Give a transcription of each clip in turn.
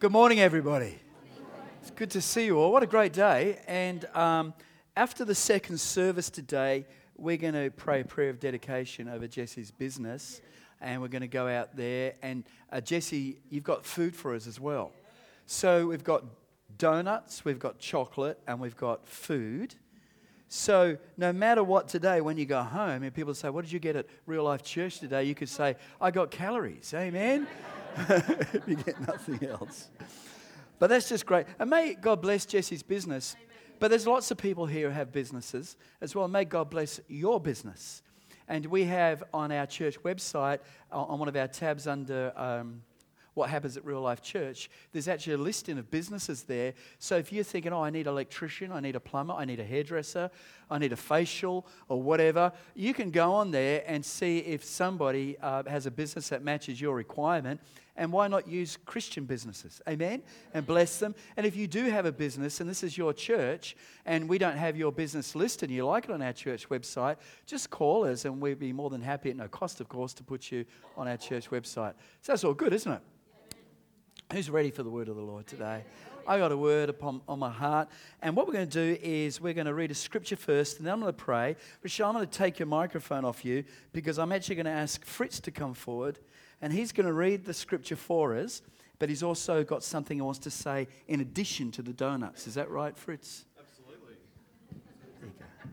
Good morning, everybody. It's good to see you all. What a great day. And after the second service today, we're going to pray a prayer of dedication over Jesse's business. And we're going to go out there. And Jesse, you've got food for us as well. So we've got donuts, we've got chocolate, and we've got food. So no matter what today, when you go home and people say, what did you get at Real Life Church today? You could say, I got calories. Amen? You get nothing else. But that's just great. And may God bless Jesse's business. But there's lots of people here who have businesses as well. May God bless your business. And we have on our church website, on one of our tabs under what happens at Real Life Church, there's actually a listing of businesses there. So if you're thinking, I need an electrician, I need a plumber, I need a hairdresser, I need a facial or whatever, you can go on there and see if somebody has a business that matches your requirement. And why not use Christian businesses? Amen? And bless them. And if you do have a business and this is your church and we don't have your business listed and you like it on our church website, just call us and we'd be more than happy, at no cost, of course, to put you on our church website. So that's all good, isn't it? Who's ready for the word of the Lord today? I got a word on my heart. And what we're going to do is we're going to read a scripture first, and then I'm going to pray. Rochelle, I'm going to take your microphone off you because I'm actually going to ask Fritz to come forward, and he's going to read the scripture for us, but he's also got something he wants to say in addition to the donuts. Is that right, Fritz? Absolutely. There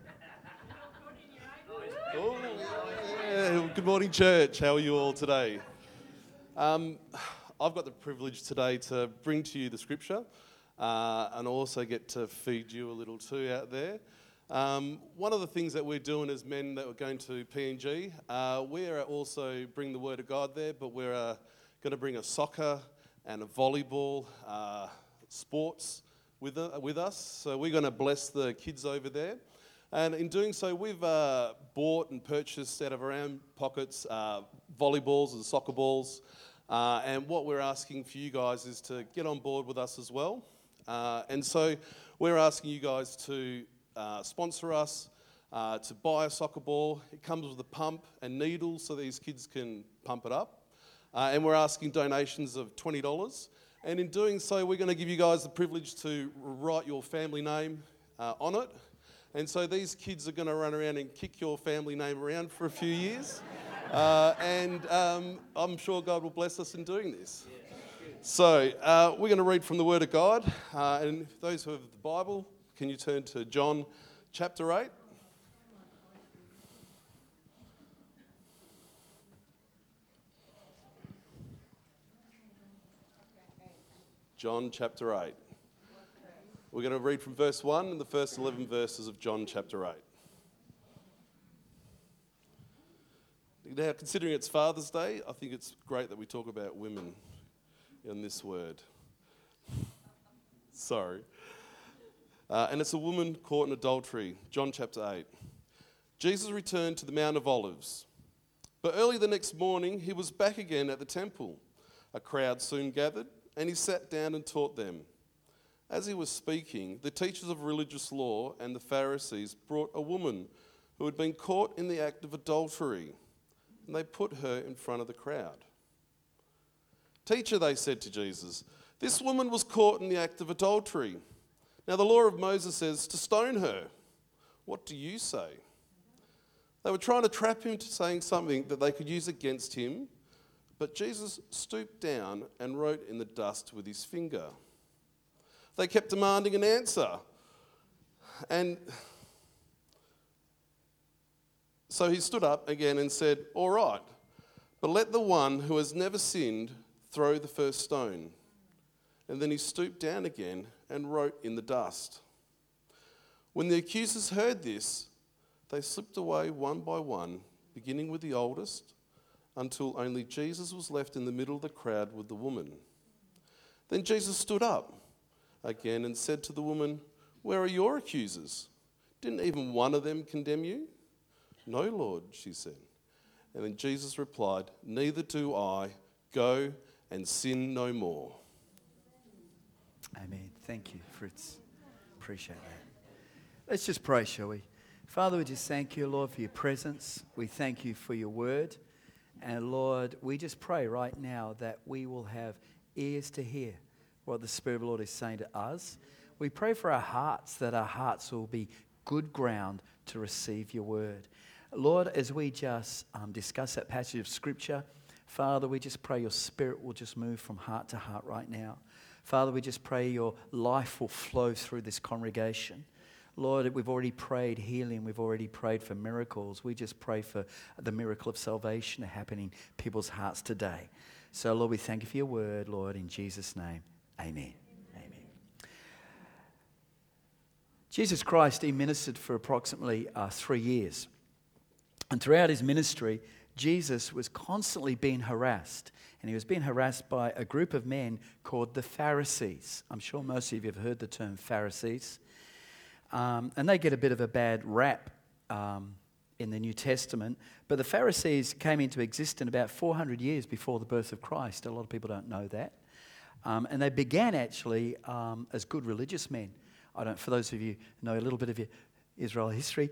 you go. Oh, yeah. Good morning, church. How are you all today? I've got the privilege today to bring to you the scripture and also get to feed you a little too out there. One of the things that we're doing as men that are going to PNG, we're also bring the word of God there, but we're going to bring a soccer and a volleyball sports with us. So we're going to bless the kids over there. And in doing so, we've bought and purchased out of our own pockets volleyballs and soccer balls. And what we're asking for you guys is to get on board with us as well. And so we're asking you guys to sponsor us, to buy a soccer ball. It comes with a pump and needles so these kids can pump it up. And we're asking donations of $20. And in doing so, we're going to give you guys the privilege to write your family name on it. And so these kids are going to run around and kick your family name around for a few years. And I'm sure God will bless us in doing this. So we're going to read from the Word of God. And those who have the Bible, can you turn to John chapter 8? John chapter 8. We're going to read from verse 1 and the first 11 verses of John chapter 8. Now, considering it's Father's Day, I think it's great that we talk about women in this word. Sorry. And it's a woman caught in adultery. John chapter 8. Jesus returned to the Mount of Olives. But early the next morning, he was back again at the temple. A crowd soon gathered, and he sat down and taught them. As he was speaking, the teachers of religious law and the Pharisees brought a woman who had been caught in the act of adultery, and they put her in front of the crowd. Teacher, they said to Jesus, this woman was caught in the act of adultery. Now the law of Moses says to stone her. What do you say? They were trying to trap him to saying something that they could use against him, but Jesus stooped down and wrote in the dust with his finger. They kept demanding an answer. And so he stood up again and said, all right, but let the one who has never sinned throw the first stone. And then he stooped down again and wrote in the dust. When the accusers heard this, they slipped away one by one, beginning with the oldest, until only Jesus was left in the middle of the crowd with the woman. Then Jesus stood up again and said to the woman, where are your accusers? Didn't even one of them condemn you? No, Lord, she said. And then Jesus replied, neither do I. Go and sin no more. Amen. Thank you, Fritz. Appreciate that. Let's just pray, shall we? Father, we just thank you, Lord, for your presence. We thank you for your word. And Lord, we just pray right now that we will have ears to hear what the Spirit of the Lord is saying to us. We pray for our hearts, that our hearts will be good ground to receive your word. Lord, as we just discuss that passage of Scripture, Father, we just pray your Spirit will just move from heart to heart right now. Father, we just pray your life will flow through this congregation. Lord, we've already prayed healing. We've already prayed for miracles. We just pray for the miracle of salvation happening in people's hearts today. So, Lord, we thank you for your word, Lord, in Jesus' name. Amen. Amen. Jesus Christ, he ministered for approximately 3 years. And throughout his ministry, Jesus was constantly being harassed. And he was being harassed by a group of men called the Pharisees. I'm sure most of you have heard the term Pharisees. And they get a bit of a bad rap in the New Testament. But the Pharisees came into existence about 400 years before the birth of Christ. A lot of people don't know that. And they began actually as good religious men. For those of you who know a little bit of your Israel history,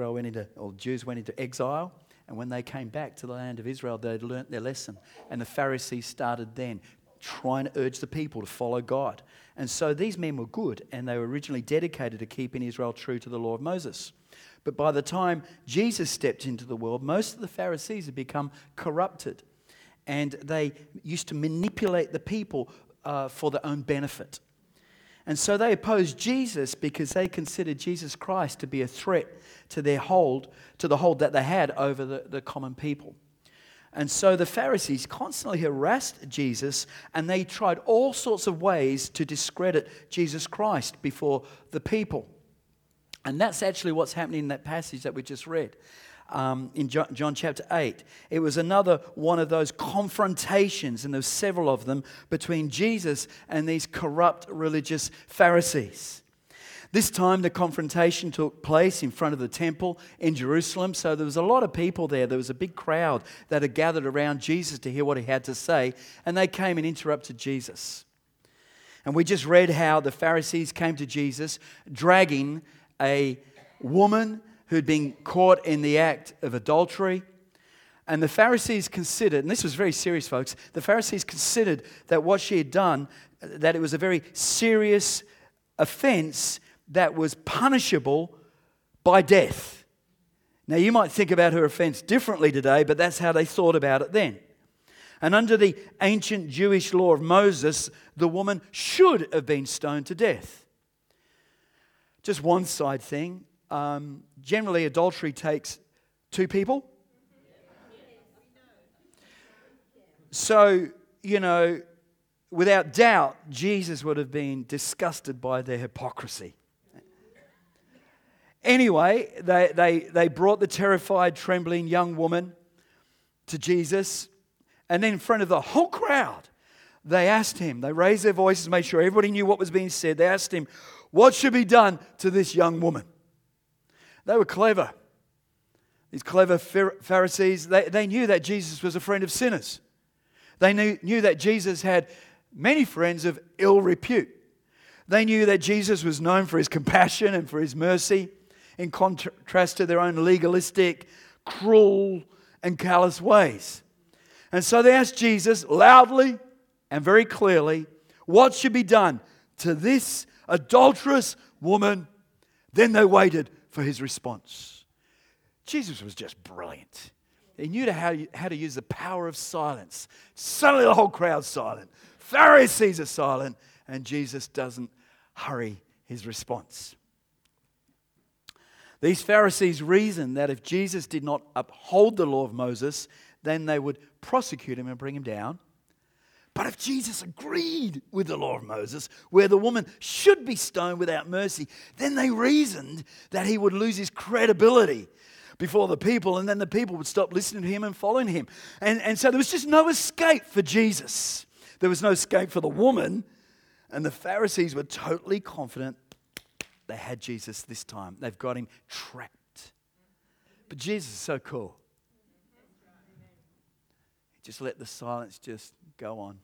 Jews went into exile. And when they came back to the land of Israel, they'd learnt their lesson. And the Pharisees started then trying to urge the people to follow God. And so these men were good, and they were originally dedicated to keeping Israel true to the law of Moses. But by the time Jesus stepped into the world, most of the Pharisees had become corrupted. And they used to manipulate the people for their own benefit. And so they opposed Jesus because they considered Jesus Christ to be a threat to the hold that they had over the common people. And so the Pharisees constantly harassed Jesus, and they tried all sorts of ways to discredit Jesus Christ before the people. And that's actually what's happening in that passage that we just read. In John chapter 8. It was another one of those confrontations, and there's several of them, between Jesus and these corrupt religious Pharisees. This time the confrontation took place in front of the temple in Jerusalem, so there was a lot of people there. There was a big crowd that had gathered around Jesus to hear what he had to say, and they came and interrupted Jesus. And we just read how the Pharisees came to Jesus dragging a woman who'd been caught in the act of adultery. And the Pharisees considered, and this was very serious, folks, the Pharisees considered that what she had done, that it was a very serious offense that was punishable by death. Now, you might think about her offense differently today, but that's how they thought about it then. And under the ancient Jewish law of Moses, the woman should have been stoned to death. Just one side thing. Generally, adultery takes 2 people. So, without doubt, Jesus would have been disgusted by their hypocrisy. Anyway, they brought the terrified, trembling young woman to Jesus. And then in front of the whole crowd, they asked him, they raised their voices, made sure everybody knew what was being said. They asked him, what should be done to this young woman? They were clever. These clever Pharisees, they knew that Jesus was a friend of sinners. They knew that Jesus had many friends of ill repute. They knew that Jesus was known for his compassion and for his mercy, in contrast to their own legalistic, cruel, and callous ways. And so they asked Jesus loudly and very clearly, what should be done to this adulterous woman? Then they waited for his response. Jesus was just brilliant. He knew how to use the power of silence. Suddenly the whole crowd's silent. Pharisees are silent, and Jesus doesn't hurry his response. These Pharisees reasoned that if Jesus did not uphold the law of Moses, then they would prosecute him and bring him down. But if Jesus agreed with the law of Moses, where the woman should be stoned without mercy, then they reasoned that he would lose his credibility before the people, and then the people would stop listening to him and following him. And so there was just no escape for Jesus. There was no escape for the woman, and the Pharisees were totally confident they had Jesus this time. They've got him trapped. But Jesus is so cool. He just let the silence just go on.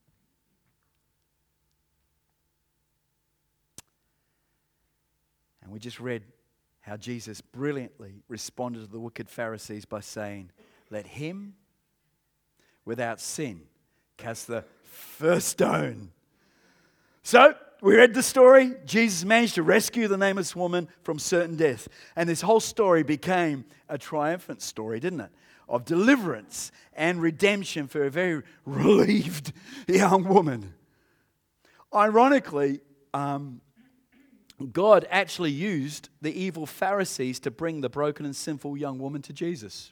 And we just read how Jesus brilliantly responded to the wicked Pharisees by saying, let him without sin cast the first stone. So, we read the story. Jesus managed to rescue the nameless woman from certain death. And this whole story became a triumphant story, didn't it? Of deliverance and redemption for a very relieved young woman. Ironically, God actually used the evil Pharisees to bring the broken and sinful young woman to Jesus.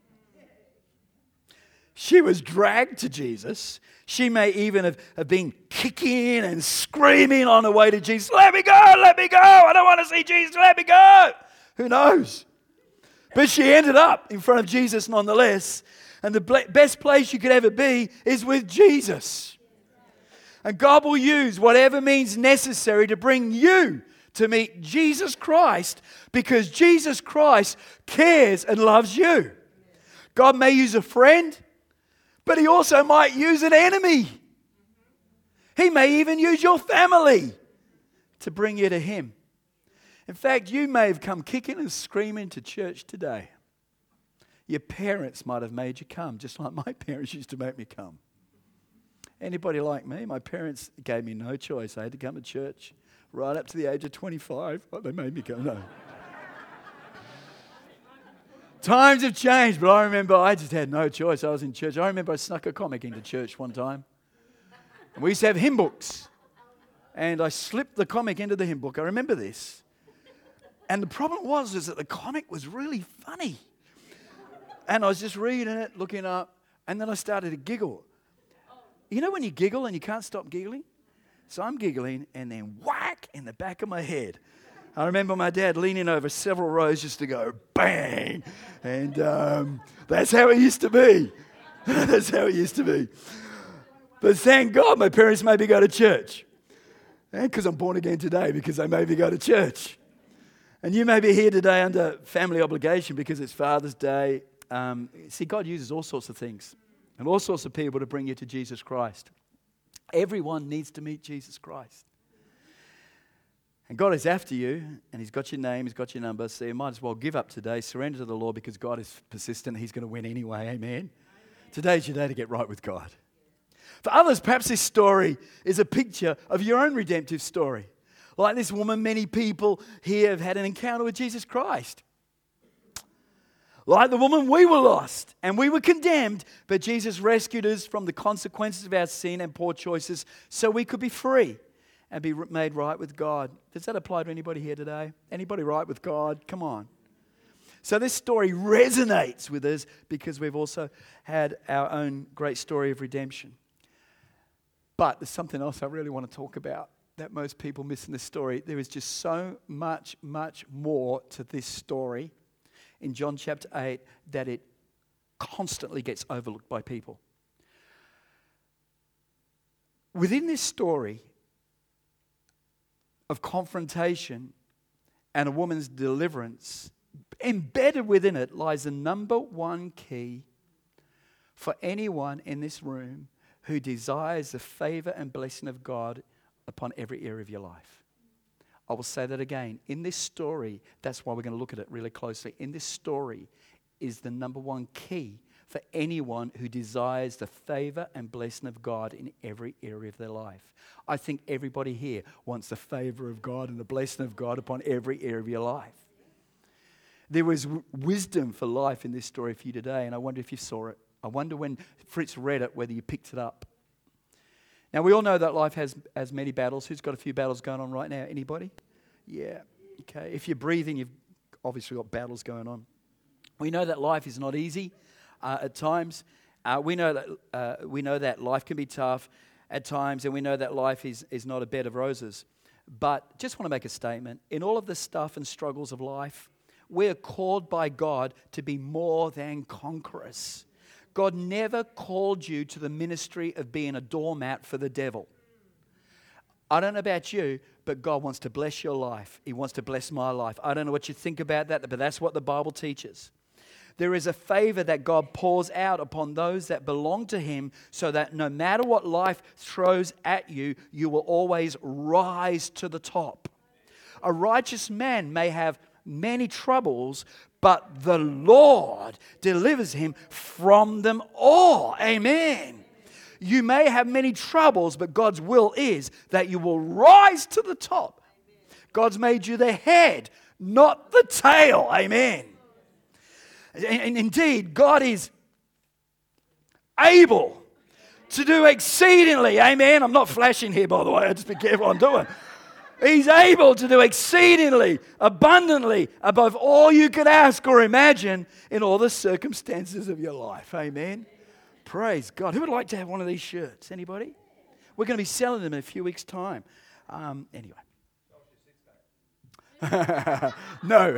She was dragged to Jesus. She may even have been kicking and screaming on the way to Jesus. Let me go, I don't want to see Jesus, let me go. Who knows? But she ended up in front of Jesus nonetheless. And the best place you could ever be is with Jesus. And God will use whatever means necessary to bring you to meet Jesus Christ, because Jesus Christ cares and loves you. God may use a friend, but He also might use an enemy. He may even use your family to bring you to Him. In fact, you may have come kicking and screaming to church today. Your parents might have made you come, just like my parents used to make me come. Anybody like me? My parents gave me no choice. I had to come to church right up to the age of 25. Well, they made me go, no. Times have changed, but I remember I just had no choice. I was in church. I remember I snuck a comic into church one time. And we used to have hymn books. And I slipped the comic into the hymn book. I remember this. And the problem was that the comic was really funny. And I was just reading it, looking up, and then I started to giggle. You know when you giggle and you can't stop giggling? So I'm giggling, and then whack in the back of my head. I remember my dad leaning over several rows just to go bang. And that's how it used to be. That's how it used to be. But thank God my parents made me go to church. And because I'm born again today, because they made me go to church. And you may be here today under family obligation because it's Father's Day. See, God uses all sorts of things and all sorts of people to bring you to Jesus Christ. Everyone needs to meet Jesus Christ. And God is after you, and He's got your name, He's got your number, so you might as well give up today, surrender to the Lord, because God is persistent. He's going to win anyway, amen? Today's your day to get right with God. For others, perhaps this story is a picture of your own redemptive story. Like this woman, many people here have had an encounter with Jesus Christ. Like the woman, we were lost and we were condemned, but Jesus rescued us from the consequences of our sin and poor choices so we could be free and be made right with God. Does that apply to anybody here today? Anybody right with God? Come on. So this story resonates with us because we've also had our own great story of redemption. But there's something else I really want to talk about that most people miss in this story. There is just so much more to this story in John chapter 8 that it constantly gets overlooked by people. Within this story of confrontation and a woman's deliverance, embedded within it lies the number one key for anyone in this room who desires the favor and blessing of God upon every area of your life. I will say that again. In this story, that's why we're going to look at it really closely. In this story is the number one key for anyone who desires the favor and blessing of God in every area of their life. I think everybody here wants the favor of God and the blessing of God upon every area of your life. There was wisdom for life in this story for you today, and I wonder if you saw it. I wonder when Fritz read it, whether you picked it up. Now, we all know that life has many battles. Who's got a few battles going on right now? Anybody? Yeah. Okay. If you're breathing, you've obviously got battles going on. We know that life is not easy at times. We know that life can be tough at times, and we know that life is not a bed of roses. But just want to make a statement. In all of the stuff and struggles of life, we're called by God to be more than conquerors. God never called you to the ministry of being a doormat for the devil. I don't know about you, but God wants to bless your life. He wants to bless my life. I don't know what you think about that, but that's what the Bible teaches. There is a favor that God pours out upon those that belong to Him so that no matter what life throws at you, you will always rise to the top. A righteous man may have many troubles, but the Lord delivers him from them all. Amen. You may have many troubles, but God's will is that you will rise to the top. God's made you the head, not the tail. Amen. And indeed, God is able to do exceedingly. Amen. I'm not flashing here, by the way. I just be careful what I'm doing. He's able to do exceedingly, abundantly, above all you could ask or imagine in all the circumstances of your life. Amen. Praise God. Who would like to have one of these shirts? Anybody? We're going to be selling them in a few weeks' time. Anyway. No.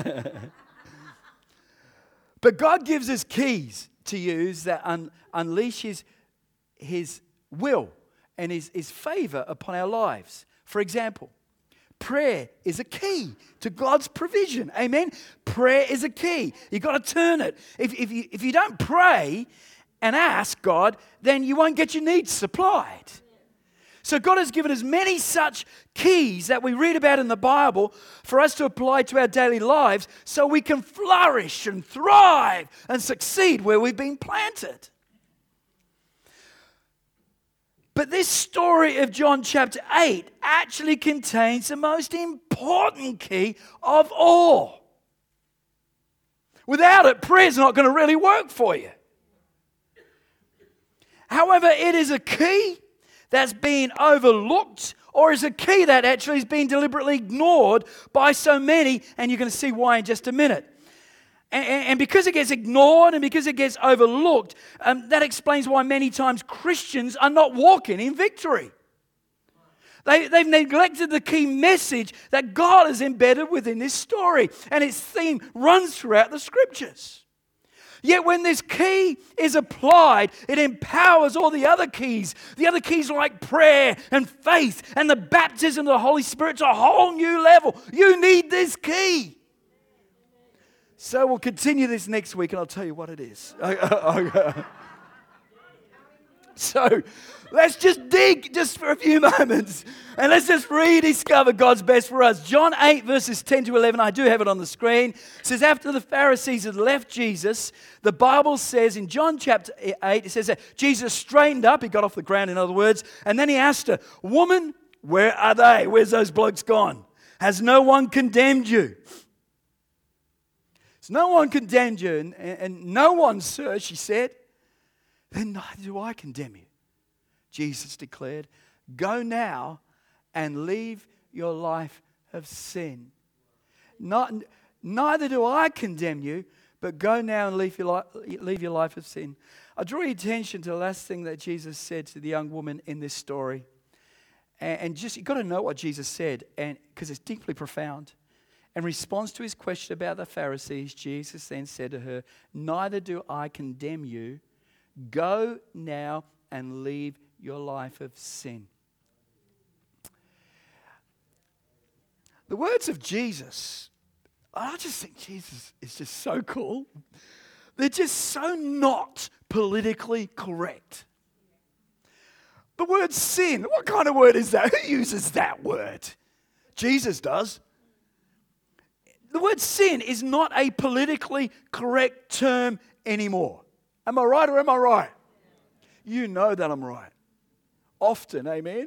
But God gives us keys to use that unleashes His will and His favor upon our lives. For example, prayer is a key to God's provision. Amen? Prayer is a key. You've got to turn it. If you don't pray and ask God, then you won't get your needs supplied. So God has given us many such keys that we read about in the Bible for us to apply to our daily lives so we can flourish and thrive and succeed where we've been planted. But this story of John chapter 8 actually contains the most important key of all. Without it, prayer's not going to really work for you. However, it is a key that's been overlooked, or is a key that actually has been deliberately ignored by so many, and you're going to see why in just a minute. And because it gets ignored and because it gets overlooked, that explains why many times Christians are not walking in victory. They've neglected the key message that God has embedded within this story, and its theme runs throughout the Scriptures. Yet when this key is applied, it empowers all the other keys like prayer and faith and the baptism of the Holy Spirit to a whole new level. You need this key. So we'll continue this next week and I'll tell you what it is. So let's just dig just for a few moments and let's just rediscover God's best for us. John 8 verses 10 to 11, I do have it on the screen. It says, after the Pharisees had left Jesus, the Bible says in John chapter 8, it says that Jesus straightened up, he got off the ground in other words, and then he asked her, woman, where are they? Where's those blokes gone? Has no one condemned you? So no one condemned you, and no one, sir, she said. Then neither do I condemn you. Jesus declared, go now and leave your life of sin. Neither do I condemn you, but go now and leave your life of sin. I draw your attention to the last thing that Jesus said to the young woman in this story. And just, you've got to know what Jesus said, and because it's deeply profound. In response to his question about the Pharisees, Jesus then said to her, neither do I condemn you. Go now and leave your life of sin. The words of Jesus, I just think Jesus is just so cool. They're just so not politically correct. The word sin, what kind of word is that? Who uses that word? Jesus does. The word sin is not a politically correct term anymore. Am I right or am I right? You know that I'm right. Often, amen?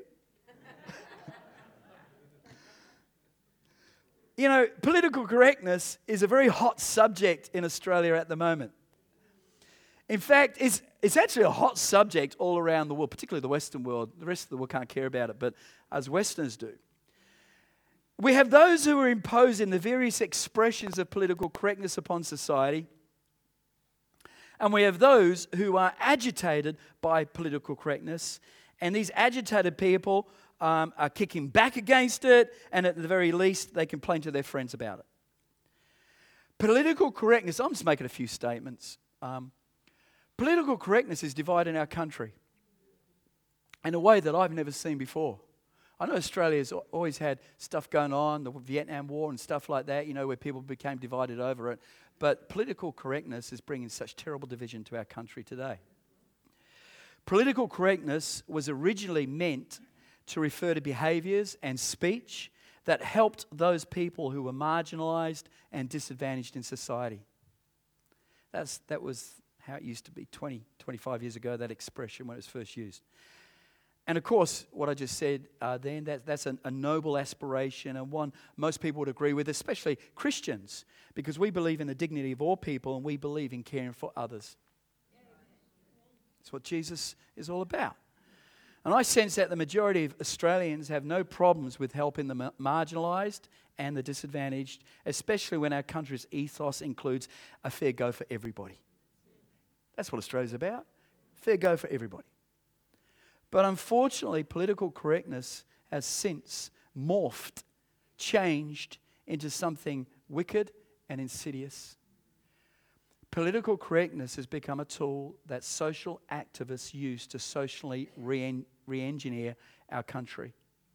You know, political correctness is a very hot subject in Australia at the moment. In fact, it's actually a hot subject all around the world, particularly the Western world. The rest of the world can't care about it, but us Westerners do. We have those who are imposing the various expressions of political correctness upon society, and we have those who are agitated by political correctness, and these agitated people are kicking back against it, and at the very least, they complain to their friends about it. Political correctness, I'm just making a few statements. Political correctness is dividing our country in a way that I've never seen before. I know Australia's always had stuff going on, the Vietnam War and stuff like that, you know, where people became divided over it. But political correctness is bringing such terrible division to our country today. Political correctness was originally meant to refer to behaviours and speech that helped those people who were marginalised and disadvantaged in society. That was how it used to be 20, 25 years ago, that expression when it was first used. And of course, what I just said then, that's a noble aspiration and one most people would agree with, especially Christians, because we believe in the dignity of all people and we believe in caring for others. That's what Jesus is all about. And I sense that the majority of Australians have no problems with helping the marginalised and the disadvantaged, especially when our country's ethos includes a fair go for everybody. That's what Australia's about. Fair go for everybody. But unfortunately, political correctness has since morphed, changed into something wicked and insidious. Political correctness has become a tool that social activists use to socially re-engineer our country.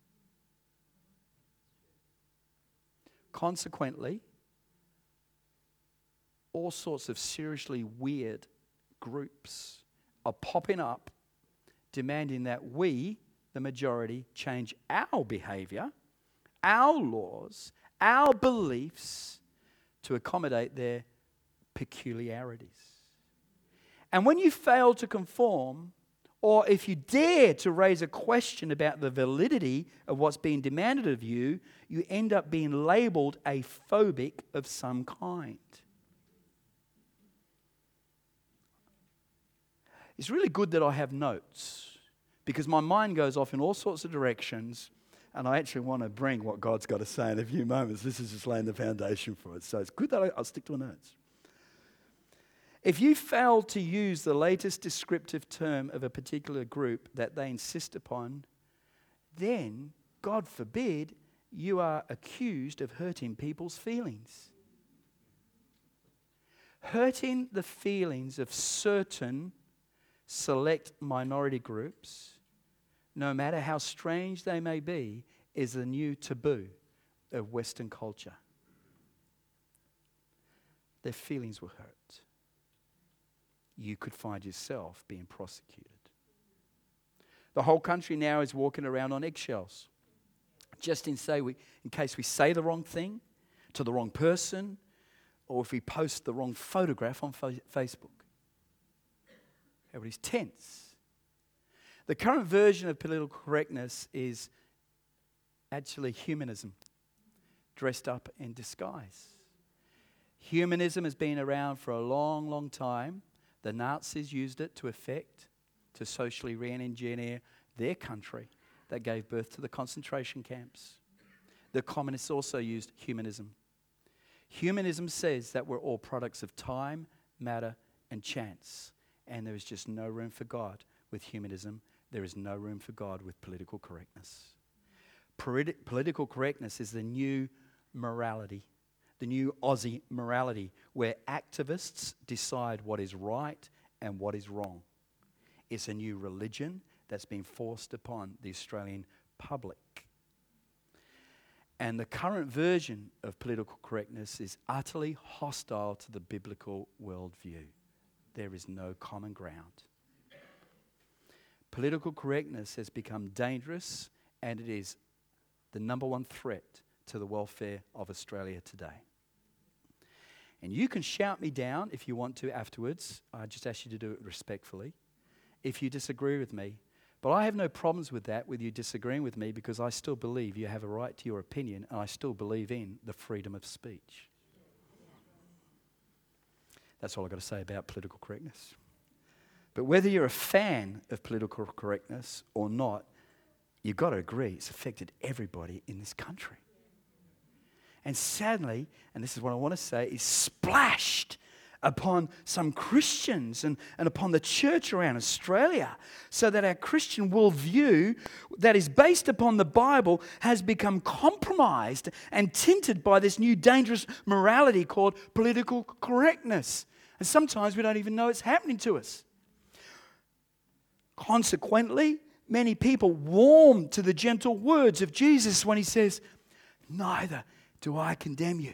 Consequently, all sorts of seriously weird groups are popping up demanding that we, the majority, change our behaviour, our laws, our beliefs to accommodate their peculiarities. And when you fail to conform, or if you dare to raise a question about the validity of what's being demanded of you, you end up being labelled a phobic of some kind. It's really good that I have notes because my mind goes off in all sorts of directions and I actually want to bring what God's got to say in a few moments. This is just laying the foundation for it. So it's good that I'll stick to my notes. If you fail to use the latest descriptive term of a particular group that they insist upon, then, God forbid, you are accused of hurting people's feelings. Hurting the feelings of certain select minority groups, no matter how strange they may be, is the new taboo of Western culture. Their feelings were hurt. You could find yourself being prosecuted. The whole country now is walking around on eggshells, just in case we say the wrong thing to the wrong person, or if we post the wrong photograph on Facebook. Everybody's tense. The current version of political correctness is actually humanism, dressed up in disguise. Humanism has been around for a long, long time. The Nazis used it to socially re-engineer their country that gave birth to the concentration camps. The communists also used humanism. Humanism says that we're all products of time, matter, and chance. And there is just no room for God with humanism. There is no room for God with political correctness. Political correctness is the new morality, the new Aussie morality, where activists decide what is right and what is wrong. It's a new religion that's been forced upon the Australian public. And the current version of political correctness is utterly hostile to the biblical worldview. There is no common ground. Political correctness has become dangerous and it is the number one threat to the welfare of Australia today. And you can shout me down if you want to afterwards. I just ask you to do it respectfully if you disagree with me. But I have no problems with that, with you disagreeing with me, because I still believe you have a right to your opinion and I still believe in the freedom of speech. That's all I've got to say about political correctness. But whether you're a fan of political correctness or not, you've got to agree it's affected everybody in this country. And sadly, and this is what I want to say, is splashed upon some Christians and upon the church around Australia, so that our Christian worldview that is based upon the Bible has become compromised and tinted by this new dangerous morality called political correctness. And sometimes we don't even know it's happening to us. Consequently, many people warm to the gentle words of Jesus when he says, "Neither do I condemn you."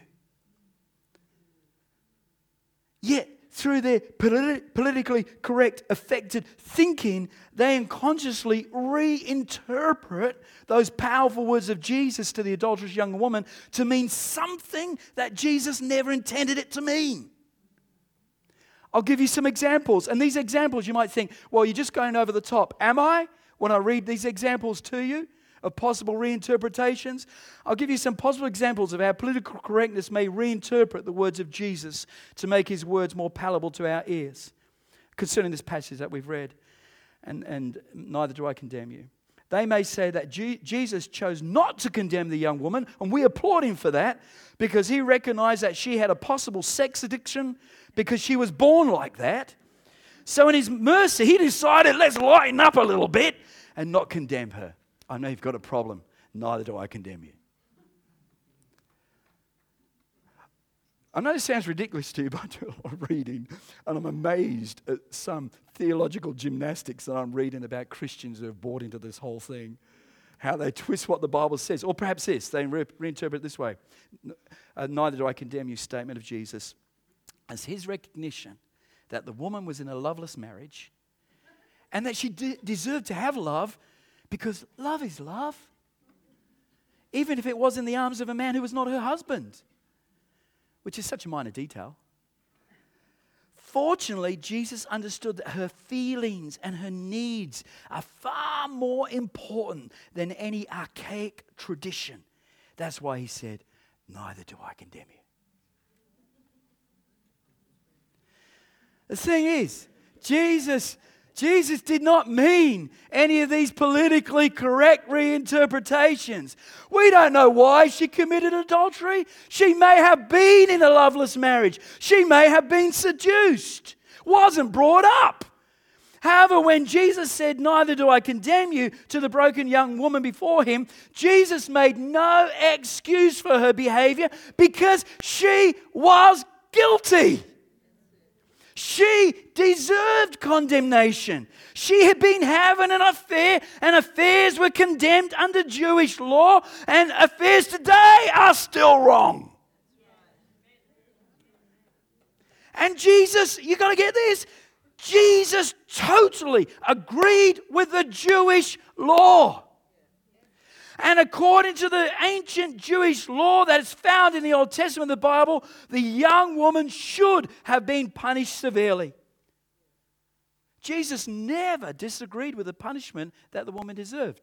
Yet, through their politically correct, affected thinking, they unconsciously reinterpret those powerful words of Jesus to the adulterous young woman to mean something that Jesus never intended it to mean. I'll give you some examples. And these examples, you might think, well, you're just going over the top. Am I? When I read these examples to you of possible reinterpretations, I'll give you some possible examples of how political correctness may reinterpret the words of Jesus to make his words more palatable to our ears concerning this passage that we've read. And neither do I condemn you. They may say that Jesus chose not to condemn the young woman, and we applaud him for that, because he recognized that she had a possible sex addiction because she was born like that. So in his mercy, he decided, let's lighten up a little bit and not condemn her. I know you've got a problem. Neither do I condemn you. I know this sounds ridiculous to you, but I do a lot of reading, and I'm amazed at some theological gymnastics that I'm reading about Christians who have bought into this whole thing, how they twist what the Bible says. Or perhaps this, they reinterpret it this way. Neither do I condemn you statement of Jesus as his recognition that the woman was in a loveless marriage and that she deserved to have love because love is love, even if it was in the arms of a man who was not her husband, which is such a minor detail. Fortunately, Jesus understood that her feelings and her needs are far more important than any archaic tradition. That's why he said, neither do I condemn you. The thing is, Jesus did not mean any of these politically correct reinterpretations. We don't know why she committed adultery. She may have been in a loveless marriage. She may have been seduced, wasn't brought up. However, when Jesus said, neither do I condemn you, to the broken young woman before him, Jesus made no excuse for her behavior because she was guilty. She deserved condemnation. She had been having an affair, and affairs were condemned under Jewish law, and affairs today are still wrong. And Jesus, you got to get this, Jesus totally agreed with the Jewish law. And according to the ancient Jewish law that is found in the Old Testament of the Bible, the young woman should have been punished severely. Jesus never disagreed with the punishment that the woman deserved.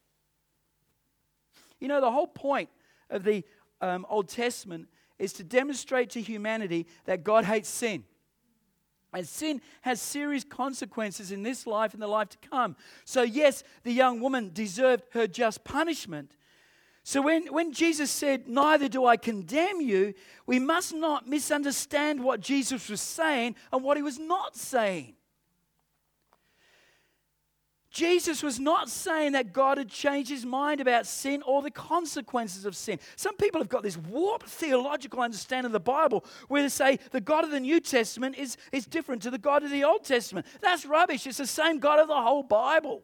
You know, the whole point of the Old Testament is to demonstrate to humanity that God hates sin. And sin has serious consequences in this life and the life to come. So yes, the young woman deserved her just punishment. So when Jesus said, neither do I condemn you, we must not misunderstand what Jesus was saying and what he was not saying. Jesus was not saying that God had changed his mind about sin or the consequences of sin. Some people have got this warped theological understanding of the Bible where they say the God of the New Testament is different to the God of the Old Testament. That's rubbish. It's the same God of the whole Bible.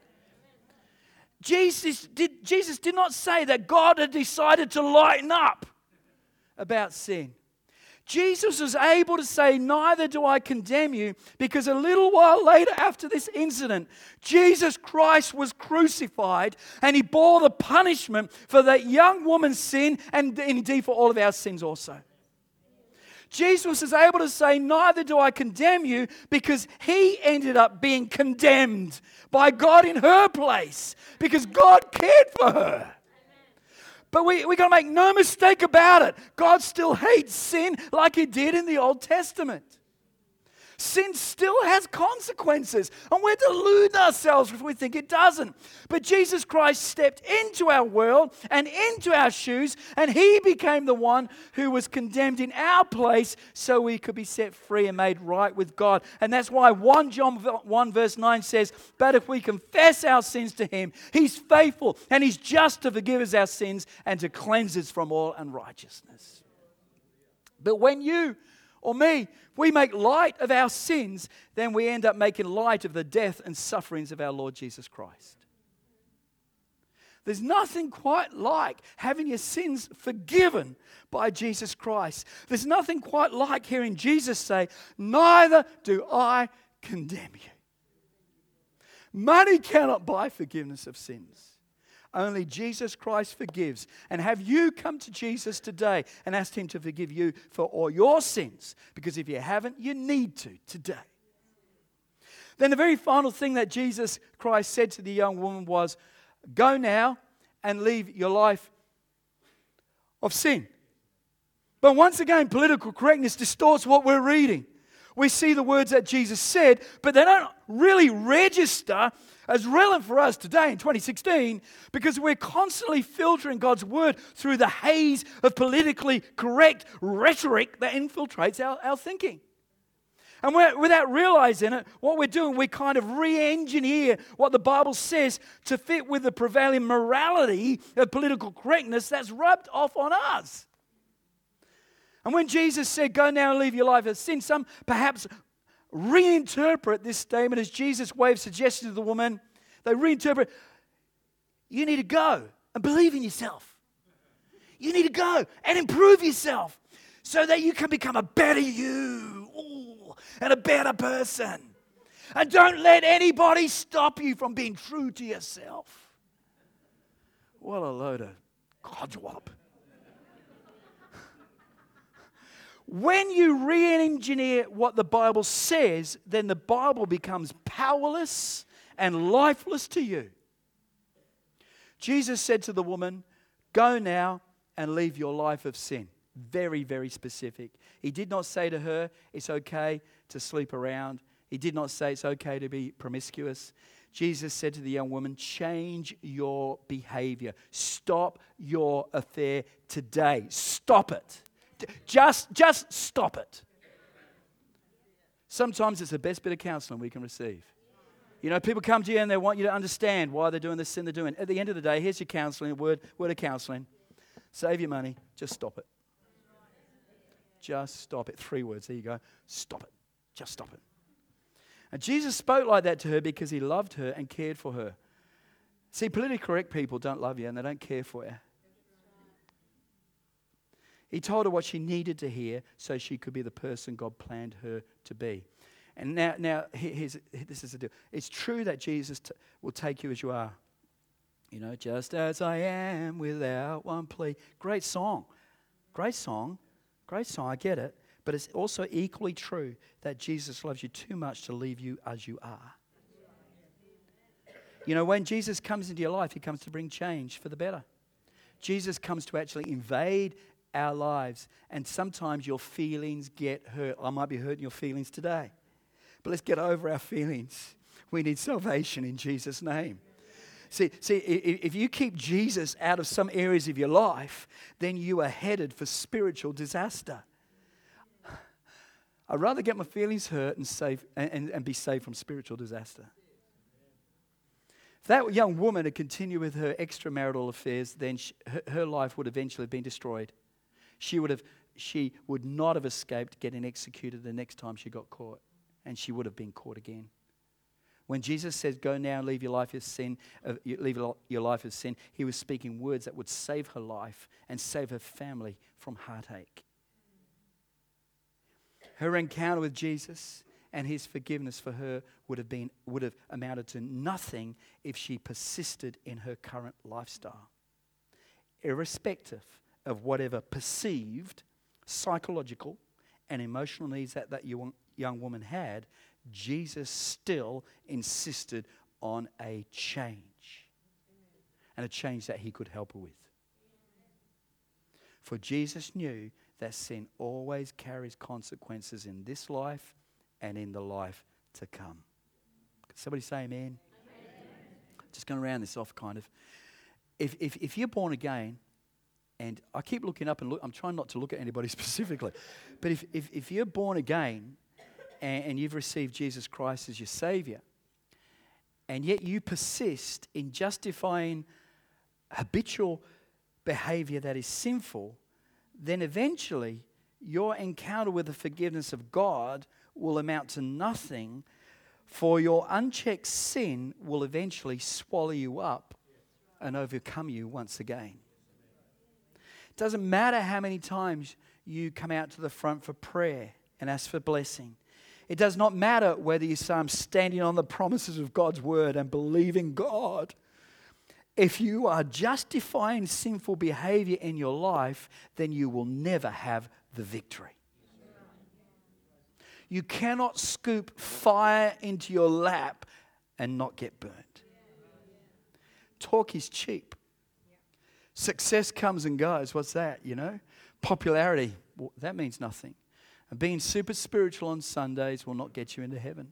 Jesus did not say that God had decided to lighten up about sin. Jesus was able to say, neither do I condemn you, because a little while later after this incident, Jesus Christ was crucified and he bore the punishment for that young woman's sin and indeed for all of our sins also. Jesus was able to say, neither do I condemn you, because he ended up being condemned by God in her place because God cared for her. But we got to make no mistake about it. God still hates sin like he did in the Old Testament. Sin still has consequences, and we're deluding ourselves if we think it doesn't. But Jesus Christ stepped into our world and into our shoes, and he became the one who was condemned in our place so we could be set free and made right with God. And that's why 1 John 1 verse 9 says, but if we confess our sins to him, he's faithful and he's just to forgive us our sins and to cleanse us from all unrighteousness. But when you or me, we make light of our sins, then we end up making light of the death and sufferings of our Lord Jesus Christ. There's nothing quite like having your sins forgiven by Jesus Christ. There's nothing quite like hearing Jesus say, neither do I condemn you. Money cannot buy forgiveness of sins. Only Jesus Christ forgives. And have you come to Jesus today and asked Him to forgive you for all your sins? Because if you haven't, you need to today. Then the very final thing that Jesus Christ said to the young woman was, go now and leave your life of sin. But once again, political correctness distorts what we're reading. We see the words that Jesus said, but they don't really register as relevant for us today in 2016 because we're constantly filtering God's word through the haze of politically correct rhetoric that infiltrates our thinking. And without realizing it, what we're doing, we kind of re-engineer what the Bible says to fit with the prevailing morality of political correctness that's rubbed off on us. And when Jesus said, go now and leave your life of sin, some perhaps reinterpret this statement as Jesus' way of suggesting to the woman. They reinterpret, you need to go and believe in yourself. You need to go and improve yourself so that you can become a better you and a better person. And don't let anybody stop you from being true to yourself. What a load of codswallop. When you re-engineer what the Bible says, then the Bible becomes powerless and lifeless to you. Jesus said to the woman, go now and leave your life of sin. Very, very specific. He did not say to her, it's okay to sleep around. He did not say it's okay to be promiscuous. Jesus said to the young woman, change your behavior. Stop your affair today. Stop it. Just stop it. Sometimes it's the best bit of counseling we can receive. You know, people come to you and they want you to understand why they're doing the sin they're doing. At the end of the day, here's your counseling, word of counseling. Save your money. Just stop it. Just stop it. 3 words. There you go. Stop it. Just stop it. And Jesus spoke like that to her because He loved her and cared for her. See, politically correct people don't love you and they don't care for you. He told her what she needed to hear so she could be the person God planned her to be. And now this is the deal. It's true that Jesus will take you as you are. You know, just as I am without one plea. Great song. Great song. Great song. I get it. But it's also equally true that Jesus loves you too much to leave you as you are. You know, when Jesus comes into your life, He comes to bring change for the better. Jesus comes to actually invade our lives, and sometimes your feelings get hurt. I might be hurting your feelings today, but let's get over our feelings. We need salvation in Jesus' name. See, if you keep Jesus out of some areas of your life, then you are headed for spiritual disaster. I'd rather get my feelings hurt and be saved from spiritual disaster. If that young woman had continued with her extramarital affairs, then her life would eventually have been destroyed. She would not have escaped getting executed the next time she got caught, and she would have been caught again. When Jesus said, "Go now, leave your life of sin," He was speaking words that would save her life and save her family from heartache. Her encounter with Jesus and His forgiveness for her would have amounted to nothing if she persisted in her current lifestyle, irrespective of whatever perceived psychological and emotional needs that young woman had. Jesus still insisted on a change, and a change that He could help her with. For Jesus knew that sin always carries consequences in this life and in the life to come. Can somebody say amen? Amen. Just going to round this off kind of. If you're born again, and I keep looking up and I'm trying not to look at anybody specifically, but if you're born again and you've received Jesus Christ as your Savior, and yet you persist in justifying habitual behavior that is sinful, then eventually your encounter with the forgiveness of God will amount to nothing, for your unchecked sin will eventually swallow you up and overcome you once again. It doesn't matter how many times you come out to the front for prayer and ask for blessing. It does not matter whether you say, "I'm standing on the promises of God's word and believing God." If you are justifying sinful behavior in your life, then you will never have the victory. You cannot scoop fire into your lap and not get burned. Talk is cheap. Success comes and goes. What's that, Popularity, well, that means nothing. And being super spiritual on Sundays will not get you into heaven.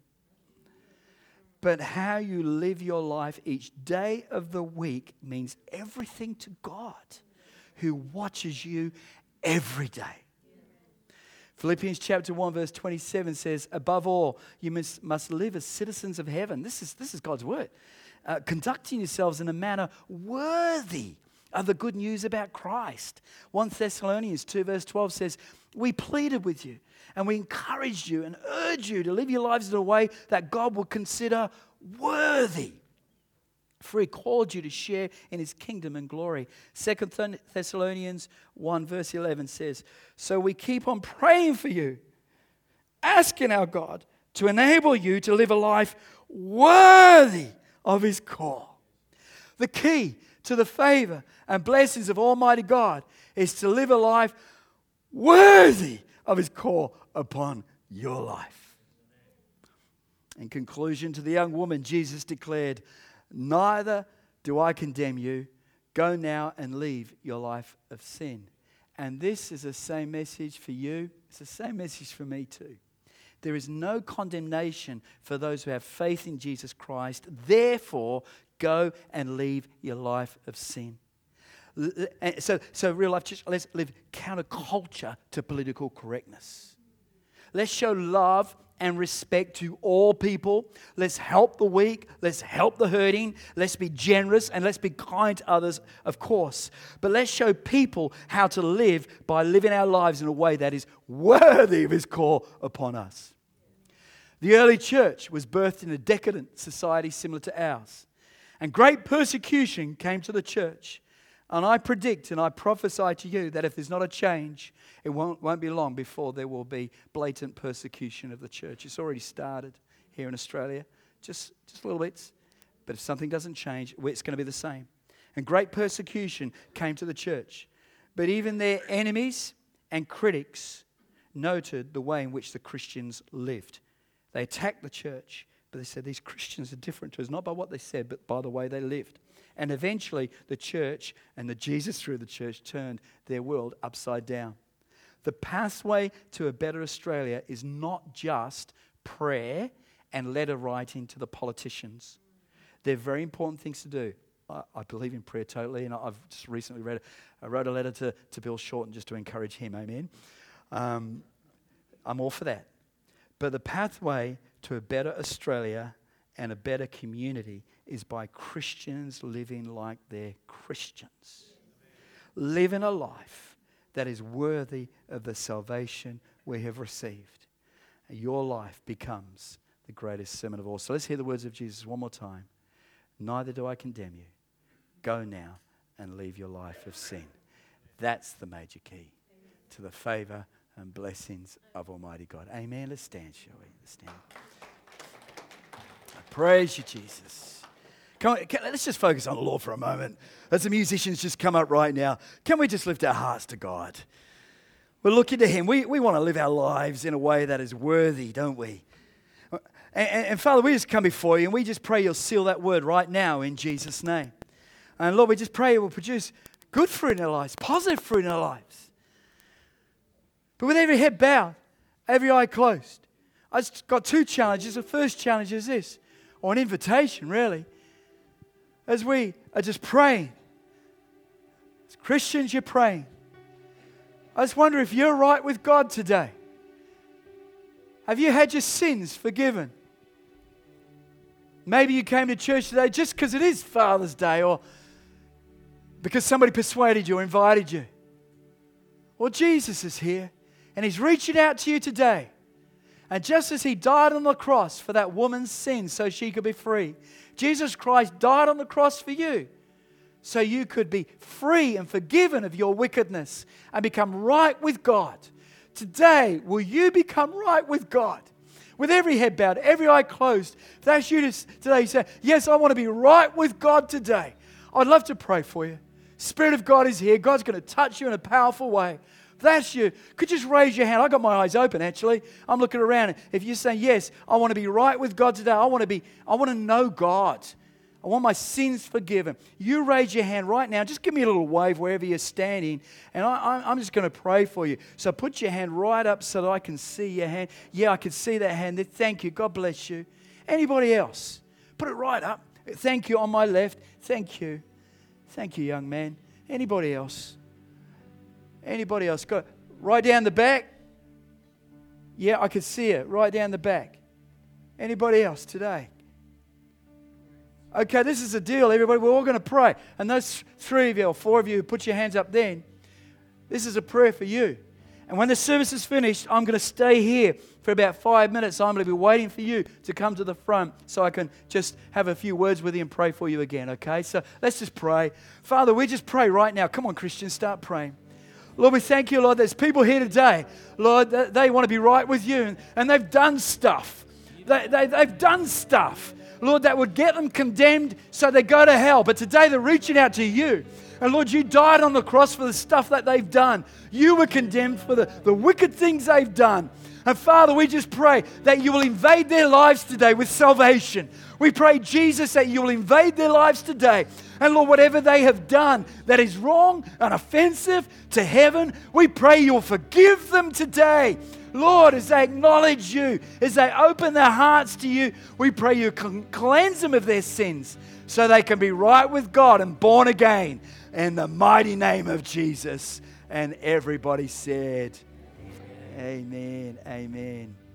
But how you live your life each day of the week means everything to God, who watches you every day. Philippians chapter 1 verse 27 says, above all, you must live as citizens of heaven. This is God's word. Conducting yourselves in a manner worthy of the good news about Christ. 1 Thessalonians 2 verse 12 says, we pleaded with you and we encouraged you and urged you to live your lives in a way that God will consider worthy. For he called you to share in his kingdom and glory. 2 Thessalonians 1 verse 11 says, so we keep on praying for you, asking our God to enable you to live a life worthy of his call. The key to the favor and blessings of Almighty God is to live a life worthy of his call upon your life. In conclusion, to the young woman, Jesus declared, neither do I condemn you. Go now and leave your life of sin. And this is the same message for you. It's the same message for me too. There is no condemnation for those who have faith in Jesus Christ. Therefore, go and leave your life of sin. So real life church, let's live counterculture to political correctness. Let's show love and respect to all people. Let's help the weak. Let's help the hurting. Let's be generous and let's be kind to others, of course. But let's show people how to live by living our lives in a way that is worthy of his call upon us. The early church was birthed in a decadent society similar to ours. And great persecution came to the church. And I predict and I prophesy to you that if there's not a change, it won't be long before there will be blatant persecution of the church. It's already started here in Australia, just little bits. But if something doesn't change, it's going to be the same. And great persecution came to the church. But even their enemies and critics noted the way in which the Christians lived. They attacked the church, but they said these Christians are different to us, not by what they said, but by the way they lived. And eventually, the church and the Jesus through the church turned their world upside down. The pathway to a better Australia is not just prayer and letter writing to the politicians. They're very important things to do. I believe in prayer totally, and I've just recently I wrote a letter to Bill Shorten just to encourage him, amen. I'm all for that. But the pathway to a better Australia and a better community is by Christians living like they're Christians. Living a life that is worthy of the salvation we have received. And your life becomes the greatest sermon of all. So let's hear the words of Jesus one more time. Neither do I condemn you. Go now and leave your life of sin. That's the major key to the favor and blessings of Almighty God. Amen. Let's stand, shall we? Let's stand. Praise you, Jesus. Let's just focus on the Lord for a moment. As the musicians just come up right now, can we just lift our hearts to God? We're looking to Him. We want to live our lives in a way that is worthy, don't we? And Father, we just come before you and we just pray you'll seal that word right now in Jesus' name. And Lord, we just pray it will produce good fruit in our lives, positive fruit in our lives. But with every head bowed, every eye closed, I just got two challenges. The first challenge is this, or an invitation really. As we are just praying, as Christians, you're praying. I just wonder if you're right with God today. Have you had your sins forgiven? Maybe you came to church today just because it is Father's Day or because somebody persuaded you or invited you. Well, Jesus is here and He's reaching out to you today. And just as He died on the cross for that woman's sin so she could be free, Jesus Christ died on the cross for you so you could be free and forgiven of your wickedness and become right with God. Today, will you become right with God? With every head bowed, every eye closed. If that's you today, you say, yes, I want to be right with God today. I'd love to pray for you. Spirit of God is here. God's going to touch you in a powerful way. If that's you, could you just raise your hand? I've got my eyes open, actually. I'm looking around. If you're saying, yes, I want to be right with God today. I want to know God. I want my sins forgiven. You raise your hand right now. Just give me a little wave wherever you're standing, and I'm just going to pray for you. So put your hand right up so that I can see your hand. Yeah, I can see that hand there. Thank you. God bless you. Anybody else? Put it right up. Thank you on my left. Thank you. Thank you, young man. Anybody else? Anybody else? Go right down the back. Yeah, I can see it. Right down the back. Anybody else today? Okay, this is the deal, everybody. We're all going to pray. And those 3 of you or 4 of you who put your hands up then, this is a prayer for you. And when the service is finished, I'm going to stay here for about 5 minutes. I'm going to be waiting for you to come to the front so I can just have a few words with you and pray for you again, okay? So let's just pray. Father, we just pray right now. Come on, Christians, start praying. Lord, we thank you, Lord. There's people here today, Lord, they want to be right with you, and they've done stuff. They've done stuff, Lord, that would get them condemned so they go to hell. But today they're reaching out to you. And Lord, you died on the cross for the stuff that they've done. You were condemned for the wicked things they've done. And Father, we just pray that you will invade their lives today with salvation. We pray, Jesus, that you will invade their lives today. And Lord, whatever they have done that is wrong and offensive to heaven, we pray you'll forgive them today. Lord, as they acknowledge you, as they open their hearts to you, we pray you cleanse them of their sins so they can be right with God and born again in the mighty name of Jesus. And everybody said, amen, amen.